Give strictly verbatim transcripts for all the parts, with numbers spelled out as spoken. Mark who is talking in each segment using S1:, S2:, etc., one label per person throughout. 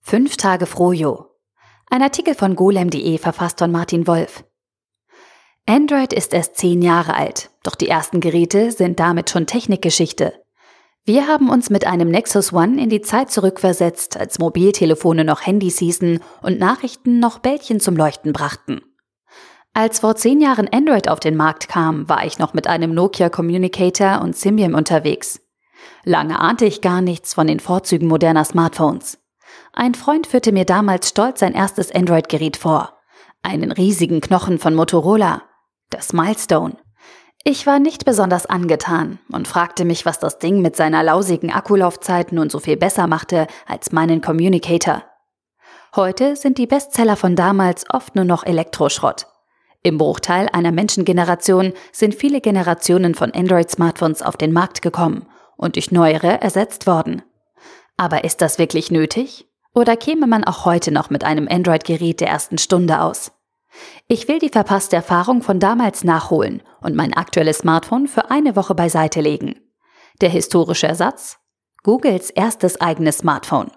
S1: Fünf Tage Frojo. Ein Artikel von golem punkt de, verfasst von Martin Wolf. Android ist erst zehn Jahre alt, doch die ersten Geräte sind damit schon Technikgeschichte. Wir haben uns mit einem Nexus One in die Zeit zurückversetzt, als Mobiltelefone noch Handys hießen und Nachrichten noch Bällchen zum Leuchten brachten. Als vor zehn Jahren Android auf den Markt kam, war ich noch mit einem Nokia Communicator und Symbian unterwegs. Lange ahnte ich gar nichts von den Vorzügen moderner Smartphones. Ein Freund führte mir damals stolz sein erstes Android-Gerät vor. Einen riesigen Knochen von Motorola, das Milestone. Ich war nicht besonders angetan und fragte mich, was das Ding mit seiner lausigen Akkulaufzeit nun so viel besser machte als meinen Communicator. Heute sind die Bestseller von damals oft nur noch Elektroschrott. Im Bruchteil einer Menschengeneration sind viele Generationen von Android-Smartphones auf den Markt gekommen und durch neuere ersetzt worden. Aber ist das wirklich nötig? Oder käme man auch heute noch mit einem Android-Gerät der ersten Stunde aus? Ich will die verpasste Erfahrung von damals nachholen und mein aktuelles Smartphone für eine Woche beiseite legen. Der historische Ersatz? Googles erstes eigenes Smartphone.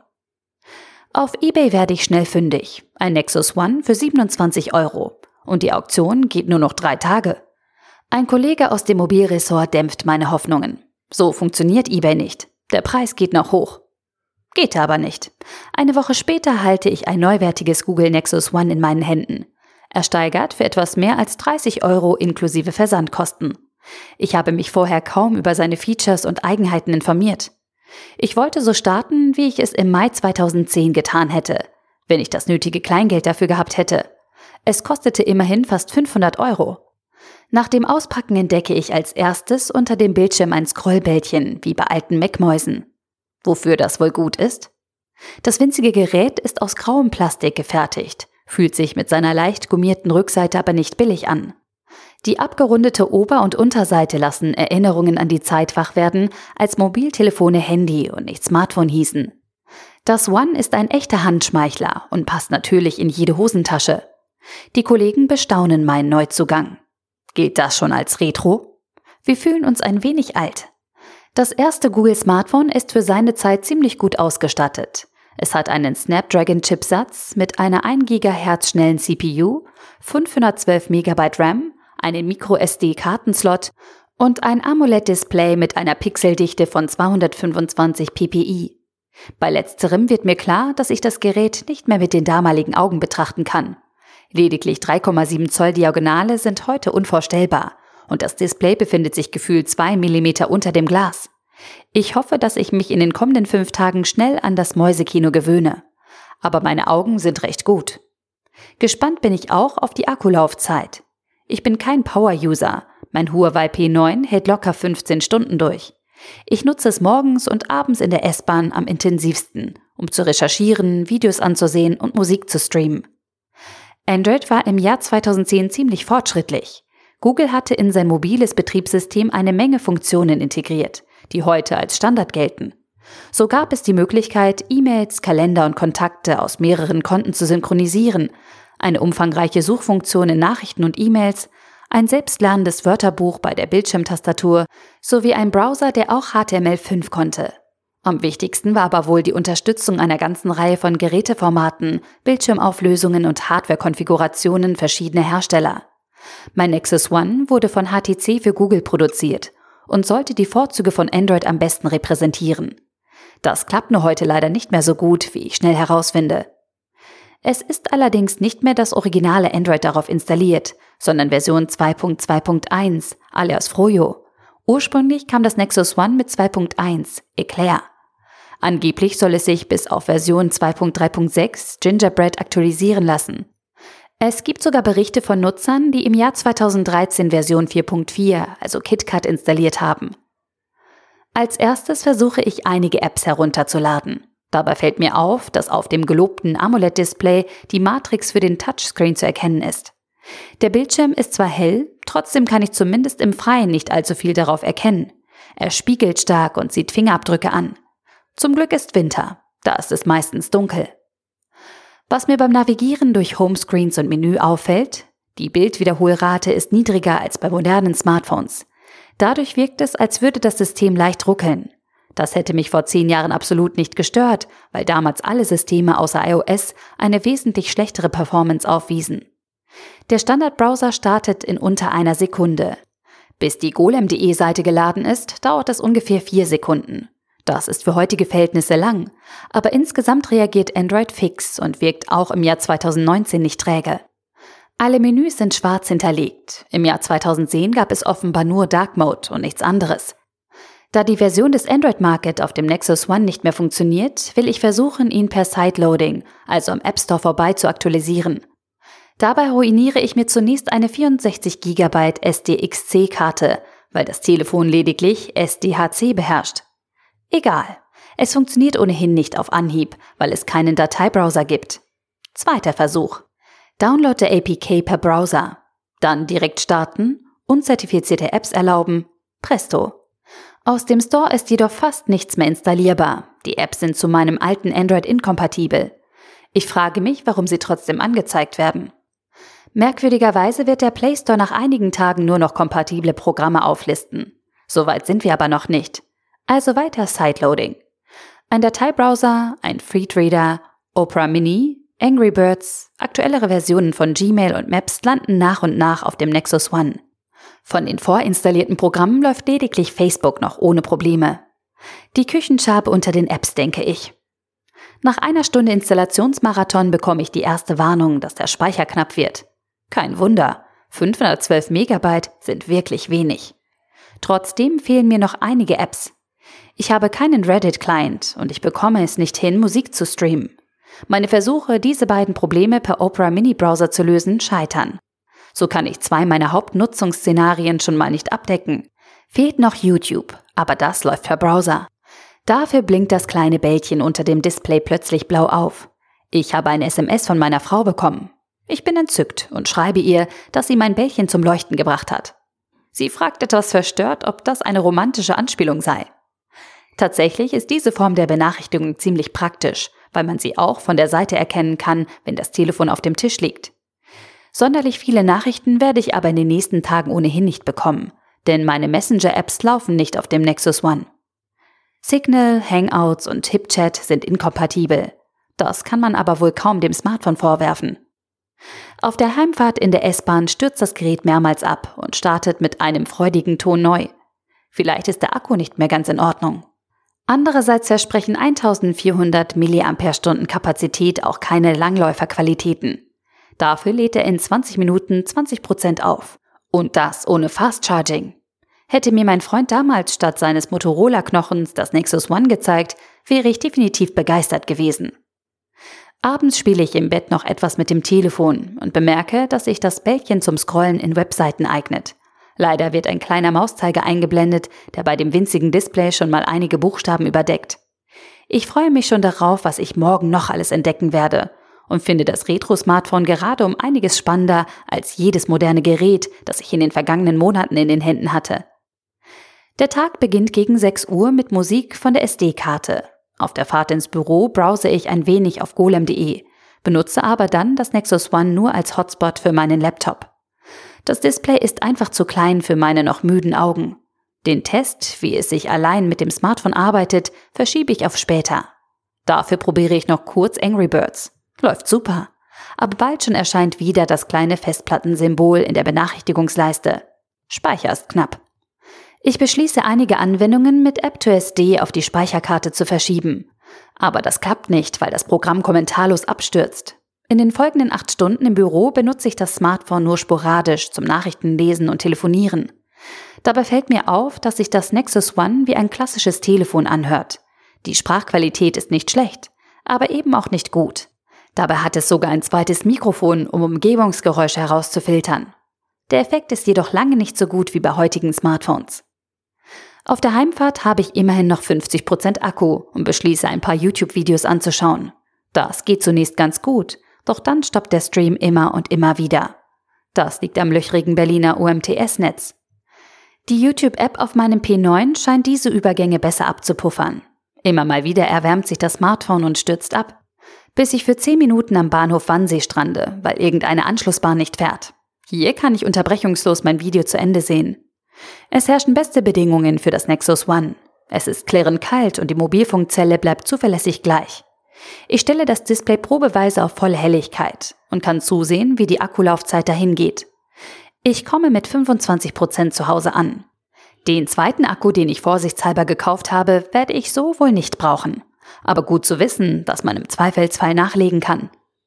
S1: Auf eBay werde ich schnell fündig. Ein Nexus One für siebenundzwanzig Euro. Und die Auktion geht nur noch drei Tage. Ein Kollege aus dem Mobilressort dämpft meine Hoffnungen. So funktioniert eBay nicht. Der Preis geht noch hoch. Geht aber nicht. Eine Woche später halte ich ein neuwertiges Google Nexus One in meinen Händen. Ersteigert für etwas mehr als dreißig Euro inklusive Versandkosten. Ich habe mich vorher kaum über seine Features und Eigenheiten informiert. Ich wollte so starten, wie ich es im Mai zweitausendzehn getan hätte, wenn ich das nötige Kleingeld dafür gehabt hätte. Es kostete immerhin fast fünfhundert Euro. Nach dem Auspacken entdecke ich als erstes unter dem Bildschirm ein Scrollbällchen, wie bei alten Mac-Mäusen. Wofür das wohl gut ist? Das winzige Gerät ist aus grauem Plastik gefertigt, fühlt sich mit seiner leicht gummierten Rückseite aber nicht billig an. Die abgerundete Ober- und Unterseite lassen Erinnerungen an die Zeit wach werden, als Mobiltelefone Handy und nicht Smartphone hießen. Das One ist ein echter Handschmeichler und passt natürlich in jede Hosentasche. Die Kollegen bestaunen meinen Neuzugang. Gilt das schon als Retro? Wir fühlen uns ein wenig alt. Das erste Google-Smartphone ist für seine Zeit ziemlich gut ausgestattet. Es hat einen Snapdragon-Chipsatz mit einer ein Gigahertz schnellen C P U, fünfhundertzwölf Megabyte RAM, einen Micro-S D-Kartenslot und ein AMOLED-Display mit einer Pixeldichte von zweihundertfünfundzwanzig p p i. Bei letzterem wird mir klar, dass ich das Gerät nicht mehr mit den damaligen Augen betrachten kann. Lediglich drei Komma sieben Zoll Diagonale sind heute unvorstellbar und das Display befindet sich gefühlt zwei Millimeter unter dem Glas. Ich hoffe, dass ich mich in den kommenden fünf Tagen schnell an das Mäusekino gewöhne. Aber meine Augen sind recht gut. Gespannt bin ich auch auf die Akkulaufzeit. Ich bin kein Power-User. Mein Huawei P neun hält locker fünfzehn Stunden durch. Ich nutze es morgens und abends in der S-Bahn am intensivsten, um zu recherchieren, Videos anzusehen und Musik zu streamen. Android war im Jahr zweitausendzehn ziemlich fortschrittlich. Google hatte in sein mobiles Betriebssystem eine Menge Funktionen integriert, die heute als Standard gelten. So gab es die Möglichkeit, E-Mails, Kalender und Kontakte aus mehreren Konten zu synchronisieren, eine umfangreiche Suchfunktion in Nachrichten und E-Mails, ein selbstlernendes Wörterbuch bei der Bildschirmtastatur sowie ein Browser, der auch H T M L fünf konnte. Am wichtigsten war aber wohl die Unterstützung einer ganzen Reihe von Geräteformaten, Bildschirmauflösungen und Hardware-Konfigurationen verschiedener Hersteller. Mein Nexus One wurde von H T C für Google produziert und sollte die Vorzüge von Android am besten repräsentieren. Das klappt nur heute leider nicht mehr so gut, wie ich schnell herausfinde. Es ist allerdings nicht mehr das originale Android darauf installiert, sondern Version zwei Punkt zwei Punkt eins, alias Frojo. Ursprünglich kam das Nexus One mit zwei Punkt eins, Eclair. Angeblich soll es sich bis auf Version zwei Punkt drei Punkt sechs, Gingerbread, aktualisieren lassen. Es gibt sogar Berichte von Nutzern, die im Jahr zweitausenddreizehn Version vier Punkt vier, also KitKat, installiert haben. Als erstes versuche ich, einige Apps herunterzuladen. Dabei fällt mir auf, dass auf dem gelobten AMOLED-Display die Matrix für den Touchscreen zu erkennen ist. Der Bildschirm ist zwar hell, trotzdem kann ich zumindest im Freien nicht allzu viel darauf erkennen. Er spiegelt stark und sieht Fingerabdrücke an. Zum Glück ist Winter, da ist es meistens dunkel. Was mir beim Navigieren durch Homescreens und Menü auffällt, die Bildwiederholrate ist niedriger als bei modernen Smartphones. Dadurch wirkt es, als würde das System leicht ruckeln. Das hätte mich vor zehn Jahren absolut nicht gestört, weil damals alle Systeme außer iOS eine wesentlich schlechtere Performance aufwiesen. Der Standardbrowser startet in unter einer Sekunde. Bis die golem punkt de Seite geladen ist, dauert es ungefähr vier Sekunden. Das ist für heutige Verhältnisse lang, aber insgesamt reagiert Android fix und wirkt auch im Jahr zweitausendneunzehn nicht träge. Alle Menüs sind schwarz hinterlegt. Im Jahr zweitausendzehn gab es offenbar nur Dark Mode und nichts anderes. Da die Version des Android Market auf dem Nexus One nicht mehr funktioniert, will ich versuchen, ihn per Sideloading, also am App Store vorbei, zu aktualisieren. Dabei ruiniere ich mir zunächst eine vierundsechzig Gigabyte S D X C-Karte, weil das Telefon lediglich S D H C beherrscht. Egal, es funktioniert ohnehin nicht auf Anhieb, weil es keinen Dateibrowser gibt. Zweiter Versuch. Download der A P K per Browser. Dann direkt starten, unzertifizierte Apps erlauben. Presto. Aus dem Store ist jedoch fast nichts mehr installierbar. Die Apps sind zu meinem alten Android inkompatibel. Ich frage mich, warum sie trotzdem angezeigt werden. Merkwürdigerweise wird der Play Store nach einigen Tagen nur noch kompatible Programme auflisten. Soweit sind wir aber noch nicht. Also weiter Sideloading. Ein Dateibrowser, ein Feedreader, Opera Mini, Angry Birds, aktuellere Versionen von Gmail und Maps landen nach und nach auf dem Nexus One. Von den vorinstallierten Programmen läuft lediglich Facebook noch ohne Probleme. Die Küchenschabe unter den Apps, denke ich. Nach einer Stunde Installationsmarathon bekomme ich die erste Warnung, dass der Speicher knapp wird. Kein Wunder, fünfhundertzwölf Megabyte sind wirklich wenig. Trotzdem fehlen mir noch einige Apps. Ich habe keinen Reddit-Client und ich bekomme es nicht hin, Musik zu streamen. Meine Versuche, diese beiden Probleme per Opera Mini Browser zu lösen, scheitern. So kann ich zwei meiner Hauptnutzungsszenarien schon mal nicht abdecken. Fehlt noch YouTube, aber das läuft per Browser. Dafür blinkt das kleine Bällchen unter dem Display plötzlich blau auf. Ich habe ein S M S von meiner Frau bekommen. Ich bin entzückt und schreibe ihr, dass sie mein Bällchen zum Leuchten gebracht hat. Sie fragt etwas verstört, ob das eine romantische Anspielung sei. Tatsächlich ist diese Form der Benachrichtigung ziemlich praktisch, weil man sie auch von der Seite erkennen kann, wenn das Telefon auf dem Tisch liegt. Sonderlich viele Nachrichten werde ich aber in den nächsten Tagen ohnehin nicht bekommen, denn meine Messenger-Apps laufen nicht auf dem Nexus One. Signal, Hangouts und HipChat sind inkompatibel. Das kann man aber wohl kaum dem Smartphone vorwerfen. Auf der Heimfahrt in der S-Bahn stürzt das Gerät mehrmals ab und startet mit einem freudigen Ton neu. Vielleicht ist der Akku nicht mehr ganz in Ordnung. Andererseits versprechen eintausendvierhundert Milliampere-Stunden Kapazität auch keine Langläuferqualitäten. Dafür lädt er in zwanzig Minuten zwanzig Prozent auf. Und das ohne Fast Charging. Hätte mir mein Freund damals statt seines Motorola-Knochens das Nexus One gezeigt, wäre ich definitiv begeistert gewesen. Abends spiele ich im Bett noch etwas mit dem Telefon und bemerke, dass sich das Bällchen zum Scrollen in Webseiten eignet. Leider wird ein kleiner Mauszeiger eingeblendet, der bei dem winzigen Display schon mal einige Buchstaben überdeckt. Ich freue mich schon darauf, was ich morgen noch alles entdecken werde. Und finde das Retro-Smartphone gerade um einiges spannender als jedes moderne Gerät, das ich in den vergangenen Monaten in den Händen hatte. Der Tag beginnt gegen sechs Uhr mit Musik von der S D-Karte. Auf der Fahrt ins Büro browse ich ein wenig auf golem punkt de, benutze aber dann das Nexus One nur als Hotspot für meinen Laptop. Das Display ist einfach zu klein für meine noch müden Augen. Den Test, wie es sich allein mit dem Smartphone arbeitet, verschiebe ich auf später. Dafür probiere ich noch kurz Angry Birds. Läuft super. Aber bald schon erscheint wieder das kleine Festplattensymbol in der Benachrichtigungsleiste. Speicher ist knapp. Ich beschließe, einige Anwendungen mit App to S D auf die Speicherkarte zu verschieben. Aber das klappt nicht, weil das Programm kommentarlos abstürzt. In den folgenden acht Stunden im Büro benutze ich das Smartphone nur sporadisch zum Nachrichtenlesen und Telefonieren. Dabei fällt mir auf, dass sich das Nexus One wie ein klassisches Telefon anhört. Die Sprachqualität ist nicht schlecht, aber eben auch nicht gut. Dabei hat es sogar ein zweites Mikrofon, um Umgebungsgeräusche herauszufiltern. Der Effekt ist jedoch lange nicht so gut wie bei heutigen Smartphones. Auf der Heimfahrt habe ich immerhin noch fünfzig Prozent Akku und beschließe, ein paar YouTube-Videos anzuschauen. Das geht zunächst ganz gut, doch dann stoppt der Stream immer und immer wieder. Das liegt am löchrigen Berliner U M T S-Netz. Die YouTube-App auf meinem P neun scheint diese Übergänge besser abzupuffern. Immer mal wieder erwärmt sich das Smartphone und stürzt ab, bis ich für zehn Minuten am Bahnhof Wannsee strande, weil irgendeine Anschlussbahn nicht fährt. Hier kann ich unterbrechungslos mein Video zu Ende sehen. Es herrschen beste Bedingungen für das Nexus One. Es ist klirrend kalt und die Mobilfunkzelle bleibt zuverlässig gleich. Ich stelle das Display probeweise auf volle Helligkeit und kann zusehen, wie die Akkulaufzeit dahin geht. Ich komme mit fünfundzwanzig Prozent zu Hause an. Den zweiten Akku, den ich vorsichtshalber gekauft habe, werde ich so wohl nicht brauchen. Aber gut zu wissen, dass man im Zweifelsfall nachlegen kann.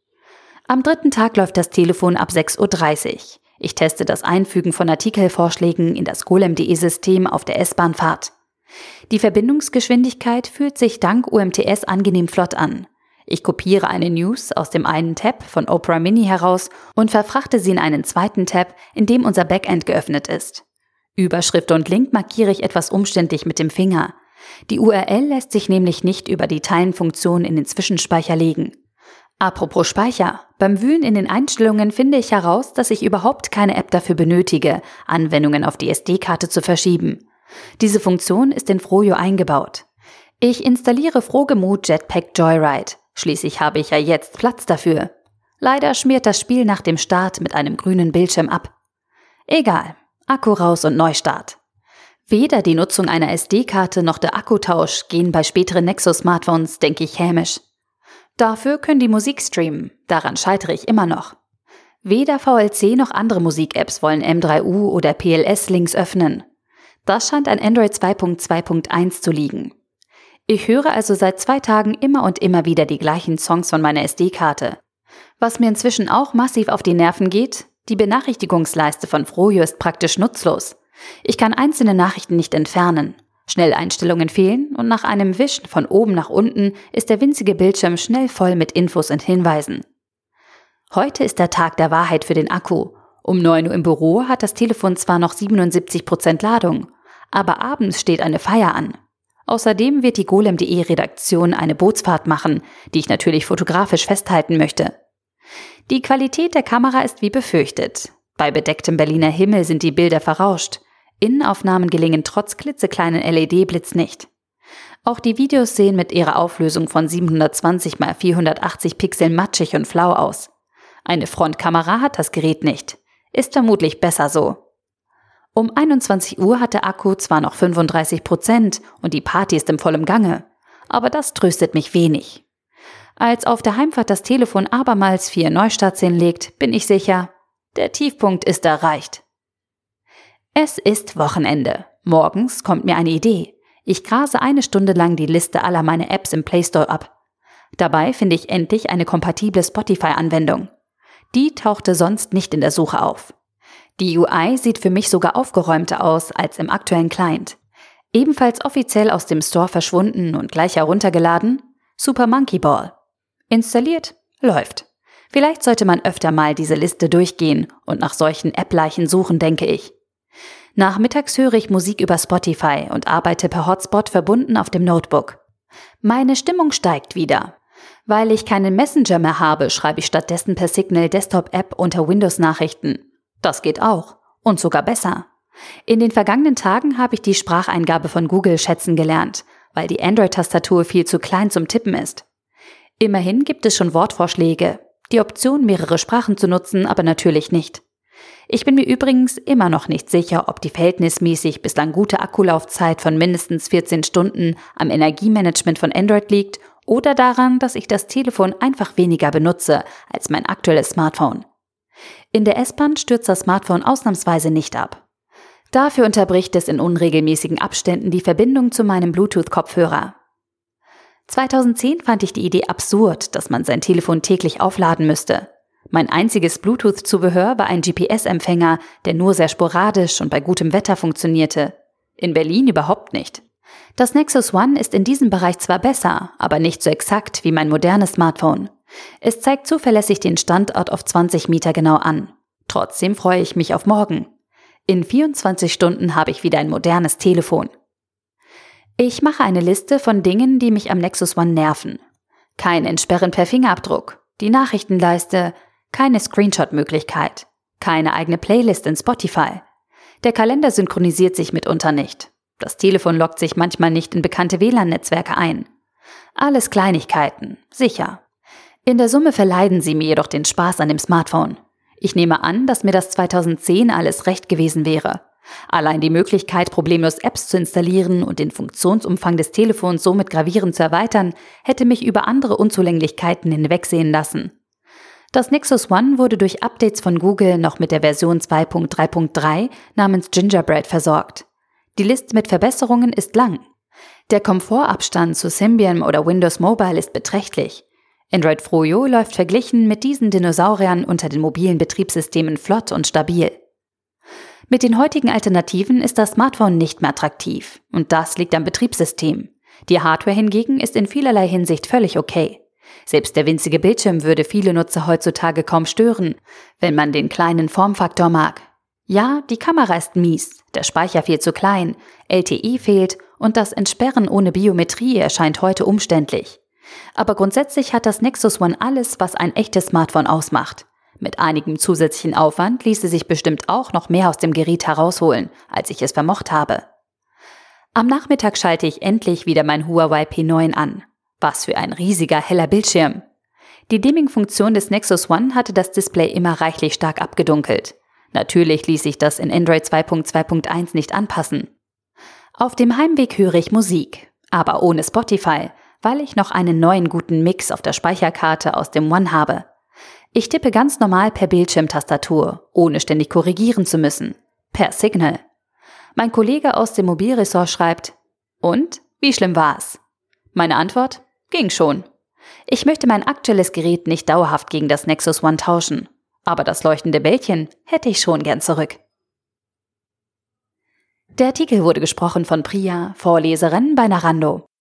S1: Am dritten Tag läuft das Telefon ab sechs Uhr dreißig. Ich teste das Einfügen von Artikelvorschlägen in das golem punkt de-System auf der S-Bahn-Fahrt. Die Verbindungsgeschwindigkeit fühlt sich dank U M T S angenehm flott an. Ich kopiere eine News aus dem einen Tab von Opera Mini heraus und verfrachte sie in einen zweiten Tab, in dem unser Backend geöffnet ist. Überschrift und Link markiere ich etwas umständlich mit dem Finger. Die U R L lässt sich nämlich nicht über die Teilen-Funktion in den Zwischenspeicher legen. Apropos Speicher, beim Wühlen in den Einstellungen finde ich heraus, dass ich überhaupt keine App dafür benötige, Anwendungen auf die S D-Karte zu verschieben. Diese Funktion ist in Frojo eingebaut. Ich installiere Frogemut Jetpack Joyride. Schließlich habe ich ja jetzt Platz dafür. Leider schmiert das Spiel nach dem Start mit einem grünen Bildschirm ab. Egal, Akku raus und Neustart. Weder die Nutzung einer S D-Karte noch der Akkutausch gehen bei späteren Nexus-Smartphones, denke ich, hämisch. Dafür können die Musik streamen, daran scheitere ich immer noch. Weder V L C noch andere Musik-Apps wollen M drei U oder P L S-Links öffnen. Das scheint an Android zwei Punkt zwei Punkt eins zu liegen. Ich höre also seit zwei Tagen immer und immer wieder die gleichen Songs von meiner S D-Karte. Was mir inzwischen auch massiv auf die Nerven geht, die Benachrichtigungsleiste von Frojo ist praktisch nutzlos. Ich kann einzelne Nachrichten nicht entfernen. Schnelleinstellungen fehlen und nach einem Wischen von oben nach unten ist der winzige Bildschirm schnell voll mit Infos und Hinweisen. Heute ist der Tag der Wahrheit für den Akku. Um neun Uhr im Büro hat das Telefon zwar noch siebenundsiebzig Prozent Ladung, aber abends steht eine Feier an. Außerdem wird die golem punkt de-Redaktion eine Bootsfahrt machen, die ich natürlich fotografisch festhalten möchte. Die Qualität der Kamera ist wie befürchtet. Bei bedecktem Berliner Himmel sind die Bilder verrauscht. Innenaufnahmen gelingen trotz klitzekleinen L E D-Blitz nicht. Auch die Videos sehen mit ihrer Auflösung von siebenhundertzwanzig mal vierhundertachtzig Pixeln matschig und flau aus. Eine Frontkamera hat das Gerät nicht. Ist vermutlich besser so. Um einundzwanzig Uhr hat der Akku zwar noch fünfunddreißig Prozent und die Party ist im vollen Gange, aber das tröstet mich wenig. Als auf der Heimfahrt das Telefon abermals vier Neustarts hinlegt, bin ich sicher, der Tiefpunkt ist erreicht. Es ist Wochenende. Morgens kommt mir eine Idee. Ich grase eine Stunde lang die Liste aller meiner Apps im Play Store ab. Dabei finde ich endlich eine kompatible Spotify-Anwendung. Die tauchte sonst nicht in der Suche auf. Die U I sieht für mich sogar aufgeräumter aus als im aktuellen Client. Ebenfalls offiziell aus dem Store verschwunden und gleich heruntergeladen, Super Monkey Ball. Installiert, läuft. Vielleicht sollte man öfter mal diese Liste durchgehen und nach solchen App-Leichen suchen, denke ich. Nachmittags höre ich Musik über Spotify und arbeite per Hotspot verbunden auf dem Notebook. Meine Stimmung steigt wieder. Weil ich keinen Messenger mehr habe, schreibe ich stattdessen per Signal Desktop-App unter Windows-Nachrichten. Das geht auch und sogar besser. In den vergangenen Tagen habe ich die Spracheingabe von Google schätzen gelernt, weil die Android-Tastatur viel zu klein zum Tippen ist. Immerhin gibt es schon Wortvorschläge, die Option, mehrere Sprachen zu nutzen, aber natürlich nicht. Ich bin mir übrigens immer noch nicht sicher, ob die verhältnismäßig bislang gute Akkulaufzeit von mindestens vierzehn Stunden am Energiemanagement von Android liegt oder daran, dass ich das Telefon einfach weniger benutze als mein aktuelles Smartphone. In der S-Bahn stürzt das Smartphone ausnahmsweise nicht ab. Dafür unterbricht es in unregelmäßigen Abständen die Verbindung zu meinem Bluetooth-Kopfhörer. zweitausendzehn fand ich die Idee absurd, dass man sein Telefon täglich aufladen müsste. Mein einziges Bluetooth-Zubehör war ein G P S-Empfänger, der nur sehr sporadisch und bei gutem Wetter funktionierte. In Berlin überhaupt nicht. Das Nexus One ist in diesem Bereich zwar besser, aber nicht so exakt wie mein modernes Smartphone. Es zeigt zuverlässig den Standort auf zwanzig Meter genau an. Trotzdem freue ich mich auf morgen. In vierundzwanzig Stunden habe ich wieder ein modernes Telefon. Ich mache eine Liste von Dingen, die mich am Nexus One nerven. Kein Entsperren per Fingerabdruck, die Nachrichtenleiste, keine Screenshot-Möglichkeit, keine eigene Playlist in Spotify. Der Kalender synchronisiert sich mitunter nicht. Das Telefon loggt sich manchmal nicht in bekannte W L A N-Netzwerke ein. Alles Kleinigkeiten, sicher. In der Summe verleiden sie mir jedoch den Spaß an dem Smartphone. Ich nehme an, dass mir das zweitausendzehn alles recht gewesen wäre. Allein die Möglichkeit, problemlos Apps zu installieren und den Funktionsumfang des Telefons somit gravierend zu erweitern, hätte mich über andere Unzulänglichkeiten hinwegsehen lassen. Das Nexus One wurde durch Updates von Google noch mit der Version zwei Punkt drei Punkt drei namens Gingerbread versorgt. Die Liste mit Verbesserungen ist lang. Der Komfortabstand zu Symbian oder Windows Mobile ist beträchtlich. Android Froyo läuft verglichen mit diesen Dinosauriern unter den mobilen Betriebssystemen flott und stabil. Mit den heutigen Alternativen ist das Smartphone nicht mehr attraktiv und das liegt am Betriebssystem. Die Hardware hingegen ist in vielerlei Hinsicht völlig okay. Selbst der winzige Bildschirm würde viele Nutzer heutzutage kaum stören, wenn man den kleinen Formfaktor mag. Ja, die Kamera ist mies, der Speicher viel zu klein, L T E fehlt und das Entsperren ohne Biometrie erscheint heute umständlich. Aber grundsätzlich hat das Nexus One alles, was ein echtes Smartphone ausmacht. Mit einigem zusätzlichen Aufwand ließe sich bestimmt auch noch mehr aus dem Gerät herausholen, als ich es vermocht habe. Am Nachmittag schalte ich endlich wieder mein Huawei P neun an. Was für ein riesiger, heller Bildschirm. Die Dimming-Funktion des Nexus One hatte das Display immer reichlich stark abgedunkelt. Natürlich ließ sich das in Android zwei Punkt zwei Punkt eins nicht anpassen. Auf dem Heimweg höre ich Musik, aber ohne Spotify, weil ich noch einen neuen guten Mix auf der Speicherkarte aus dem One habe. Ich tippe ganz normal per Bildschirmtastatur, ohne ständig korrigieren zu müssen. Per Signal. Mein Kollege aus dem Mobilressort schreibt: Und? Wie schlimm war's? Meine Antwort? Ging schon. Ich möchte mein aktuelles Gerät nicht dauerhaft gegen das Nexus One tauschen. Aber das leuchtende Bällchen hätte ich schon gern zurück. Der Artikel wurde gesprochen von Priya, Vorleserin bei Narando.